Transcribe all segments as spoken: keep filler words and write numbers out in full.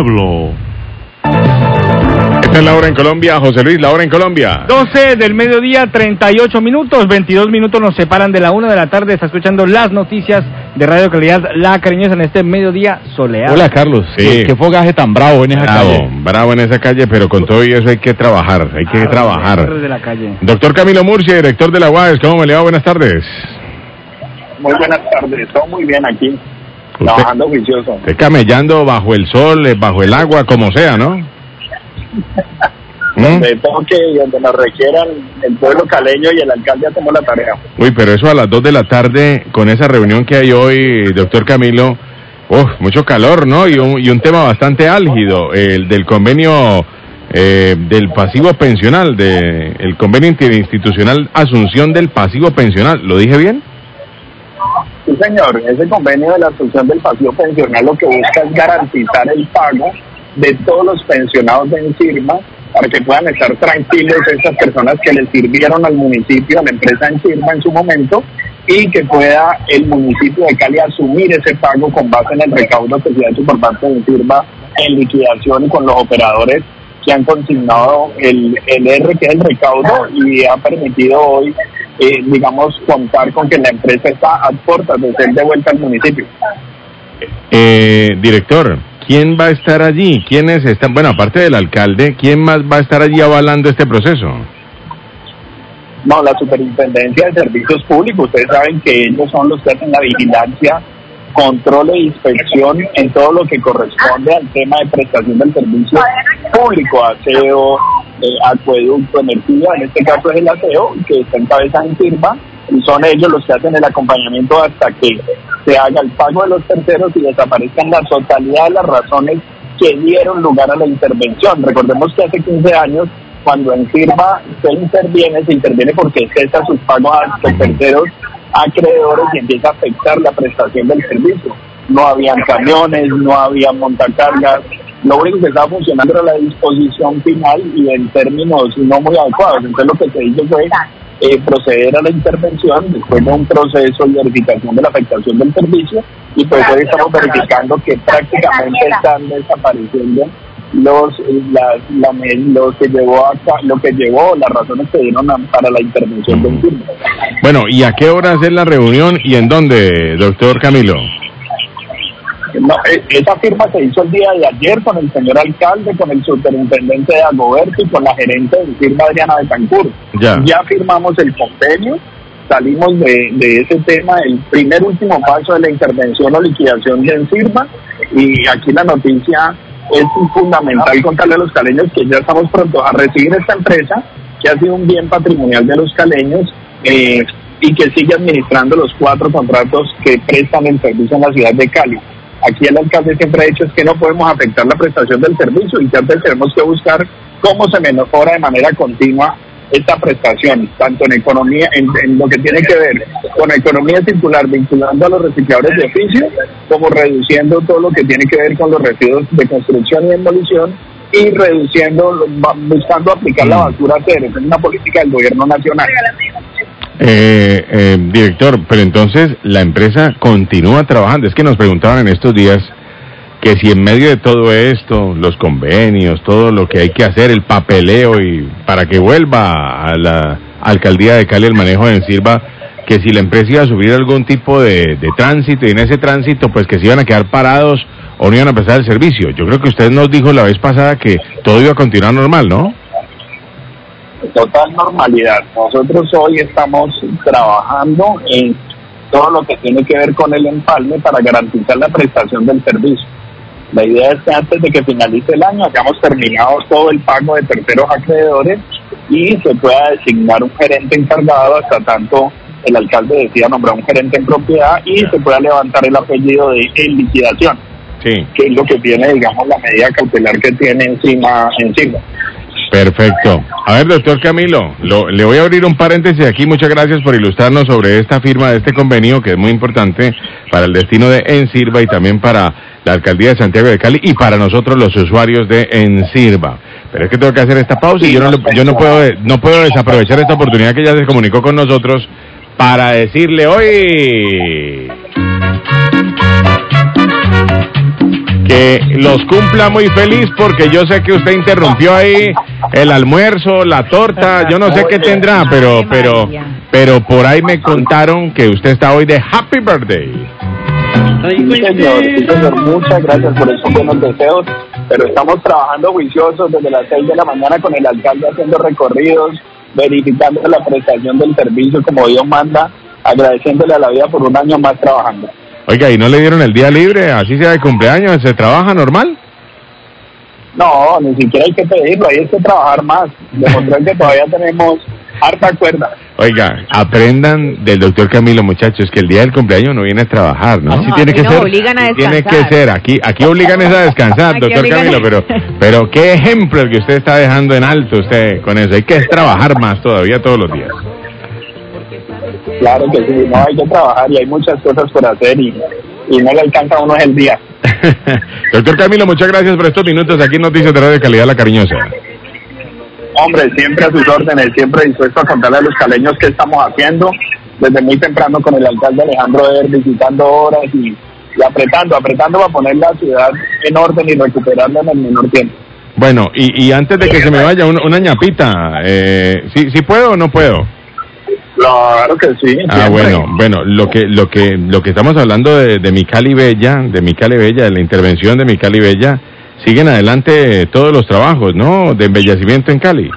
pueblo. Esta es la hora en Colombia, José Luis, la hora en Colombia. doce del mediodía, treinta y ocho minutos, veintidós minutos nos separan de la una de la tarde. Está escuchando las noticias de Radio Calidad La Cariñosa en este mediodía soleado. Hola, Carlos. Sí. ¿Qué, qué fogaje tan bravo en esa Bravo, calle? bravo en esa calle, pero con todo y eso hay que trabajar, hay que Ah, trabajar. de la calle. Doctor Camilo Murcia, director de la U A E S, ¿cómo me le va? Buenas tardes. Muy buenas tardes, todo muy bien aquí, Usted, trabajando juicioso. usted camellando bajo el sol, eh, bajo el agua, como sea, ¿no? ¿Mm? Donde toque y donde nos requieran, el pueblo caleño y el alcalde hacemos la tarea. Uy, pero eso a las dos de la tarde, con esa reunión que hay hoy, doctor Camilo, uf, mucho calor, ¿no? Y un, y un tema bastante álgido, el del convenio eh, del pasivo pensional, de, el convenio interinstitucional Asunción del pasivo pensional, ¿lo dije bien? Sí, señor, ese convenio de la Asunción del pasivo pensional lo que busca es garantizar el pago de todos los pensionados de Ensirma para que puedan estar tranquilos esas personas que le sirvieron al municipio, a la empresa Ensirma en su momento, y que pueda el municipio de Cali asumir ese pago con base en el recaudo que se ha hecho por parte de Ensirma en liquidación y con los operadores que han consignado el, el R, que es el recaudo, y ha permitido hoy, eh, digamos, contar con que la empresa está a puertas de ser devuelta al municipio. Eh, director, ¿quién va a estar allí? ¿Quiénes están? Bueno, aparte del alcalde, ¿quién más va a estar allí avalando este proceso? No, la Superintendencia de Servicios Públicos, ustedes saben que ellos son los que hacen la vigilancia, control e inspección en todo lo que corresponde al tema de prestación del servicio público, aseo, eh, acueducto, energía, en este caso es el aseo, que está en cabeza en firma, y son ellos los que hacen el acompañamiento hasta que se haga el pago de los terceros y desaparezcan la totalidad de las razones que dieron lugar a la intervención. Recordemos que hace quince años, cuando en firma se interviene, se interviene porque cesa sus pagos a los terceros acreedores y empieza a afectar la prestación del servicio. No habían camiones, no había montacargas, lo único que estaba funcionando era la disposición final y en términos no muy adecuados. Entonces lo que se hizo fue eh, proceder a la intervención después de un proceso de verificación de la afectación del servicio, y pues hoy estamos verificando que prácticamente están desapareciendo los la, la, lo que llevó acá, lo que llevó las razones que dieron a, para la intervención del firma. Bueno, ¿y a qué horas es la reunión y en dónde, doctor Camilo? No, esa firma se hizo el día de ayer con el señor alcalde, con el superintendente de Agoberto y con la gerente de firma Adriana Betancourt. Ya. ya firmamos el convenio, salimos de, de ese tema, el primer último paso de la intervención o liquidación de Ensirma, y aquí la noticia es fundamental contarle a los caleños que ya estamos prontos a recibir esta empresa, que ha sido un bien patrimonial de los caleños, eh, y que sigue administrando los cuatro contratos que prestan el servicio en la ciudad de Cali. Aquí el alcalde siempre ha dicho es que no podemos afectar la prestación del servicio, y entonces tenemos que buscar cómo se mejora de manera continua esta prestación, tanto en economía, en, en lo que tiene que ver con la economía circular, vinculando a los recicladores de oficio, como reduciendo todo lo que tiene que ver con los residuos de construcción y demolición, y reduciendo, buscando aplicar la basura cero. Es una política del gobierno nacional. Eh, eh, director, pero entonces la empresa continúa trabajando. Es que nos preguntaban en estos días que si en medio de todo esto, los convenios, todo lo que hay que hacer, el papeleo y para que vuelva a la alcaldía de Cali el manejo de Ensirva, que si la empresa iba a sufrir algún tipo de, de tránsito, y en ese tránsito pues que se iban a quedar parados o no iban a empezar el servicio. Yo creo que usted nos dijo la vez pasada que todo iba a continuar normal, ¿no? Total normalidad. Nosotros hoy estamos trabajando en todo lo que tiene que ver con el empalme para garantizar la prestación del servicio. La idea es que antes de que finalice el año hayamos terminado todo el pago de terceros acreedores y se pueda designar un gerente encargado, hasta tanto el alcalde decida nombrar un gerente en propiedad, y se pueda levantar el apellido de en liquidación, sí, que es lo que tiene, digamos, la medida cautelar que tiene encima encima. Perfecto. A ver, doctor Camilo, lo, le voy a abrir un paréntesis aquí. Muchas gracias por ilustrarnos sobre esta firma de este convenio, que es muy importante para el destino de Ensirva y también para la alcaldía de Santiago de Cali y para nosotros los usuarios de Ensirva. Pero es que tengo que hacer esta pausa y yo no, yo no puedo no puedo desaprovechar esta oportunidad que ya se comunicó con nosotros para decirle hoy que los cumpla muy feliz, porque yo sé que usted interrumpió ahí el almuerzo, la torta, yo no sé qué tendrá, pero, pero, pero por ahí me contaron que usted está hoy de Happy Birthday. Sí, señor, sí, señor, muchas gracias por esos buenos deseos, pero estamos trabajando juiciosos desde las seis de la mañana con el alcalde haciendo recorridos, verificando la prestación del servicio como Dios manda, agradeciéndole a la vida por un año más trabajando. Oiga, ¿y no le dieron el día libre, así sea de cumpleaños, se trabaja normal? No, ni siquiera hay que pedirlo, hay que trabajar más, demostrar que todavía tenemos harta cuerda. Oiga, aprendan del doctor Camilo, muchachos, que el día del cumpleaños no viene a trabajar, ¿no? Así No, tiene que no ser. Obligan a tiene que ser, aquí aquí obligan es a descansar, doctor obligan Camilo, a... pero pero qué ejemplo el que usted está dejando en alto usted con eso. Hay que trabajar más todavía todos los días. Claro que sí, no, hay que trabajar y hay muchas cosas por hacer y, y no le alcanza a uno el día. Doctor Camilo, muchas gracias por estos minutos aquí en Noticias de Radio Calidad La Cariñosa. Hombre, siempre a sus órdenes, siempre dispuesto a contarle a los caleños qué estamos haciendo, desde muy temprano con el alcalde Alejandro Eder, visitando horas y, y apretando, apretando para poner la ciudad en orden y recuperarla en el menor tiempo. Bueno, y, y antes de que se me vaya, una, una ñapita, eh, ¿sí, ¿sí puedo o no puedo? Claro que sí. Ah, siempre. bueno, bueno, lo que lo que lo que estamos hablando de, de mi Cali Bella, de mi Cali Bella, de la intervención de mi Cali Bella, siguen adelante todos los trabajos, ¿no? De embellecimiento en Cali.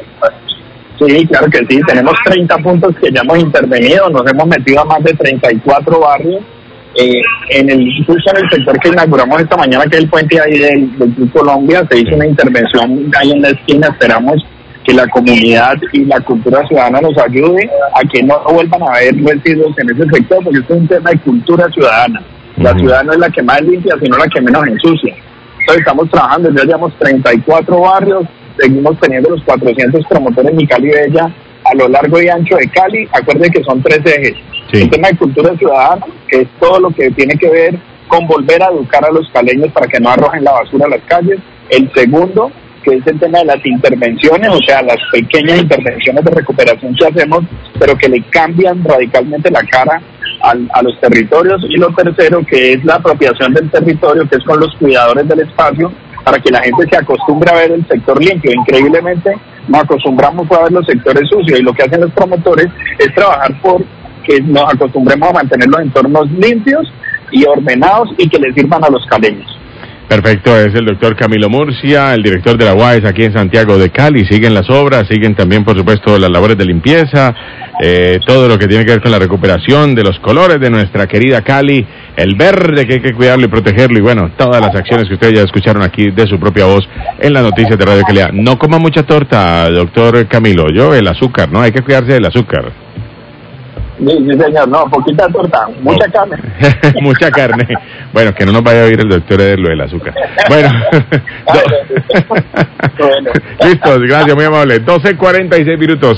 Sí, claro que sí. Tenemos treinta puntos que ya hemos intervenido, nos hemos metido a más de treinta y cuatro barrios. Eh, en el justo en el sector que inauguramos esta mañana, que es el puente ahí del, del Club Colombia, se hizo una intervención ahí en la esquina. Esperamos que la comunidad y la cultura ciudadana nos ayude a que no vuelvan a haber residuos en ese sector, porque esto es un tema de cultura ciudadana. La Uh-huh. ciudad no es la que más limpia, sino la que menos ensucia. Entonces estamos trabajando, ya llevamos treinta y cuatro barrios, seguimos teniendo los cuatrocientos promotores Mi Cali Bella a lo largo y ancho de Cali. Acuérdense que son tres ejes. Sí. El tema de cultura ciudadana, que es todo lo que tiene que ver con volver a educar a los caleños para que no arrojen la basura a las calles. El segundo, que es el tema de las intervenciones, o sea, las pequeñas intervenciones de recuperación que hacemos, pero que le cambian radicalmente la cara al, a los territorios. Y lo tercero, que es la apropiación del territorio, que es con los cuidadores del espacio, para que la gente se acostumbre a ver el sector limpio. Increíblemente nos acostumbramos a ver los sectores sucios, y lo que hacen los promotores es trabajar por que nos acostumbremos a mantener los entornos limpios y ordenados y que les sirvan a los caleños. Perfecto, es el doctor Camilo Murcia, el director de la U A E S aquí en Santiago de Cali. Siguen las obras, siguen también, por supuesto, las labores de limpieza, eh, todo lo que tiene que ver con la recuperación de los colores de nuestra querida Cali, el verde que hay que cuidarlo y protegerlo, y bueno, todas las acciones que ustedes ya escucharon aquí de su propia voz en las noticias de Radio Calidad. No coma mucha torta, doctor Camilo, yo el azúcar, ¿no? Hay que cuidarse del azúcar. Sí, sí, señor, no, poquita torta, mucha oh. carne. Mucha carne. Bueno, que no nos vaya a oír el doctor Eder lo del azúcar. Bueno. bueno. Listo, gracias, muy amable. doce cuarenta y seis minutos.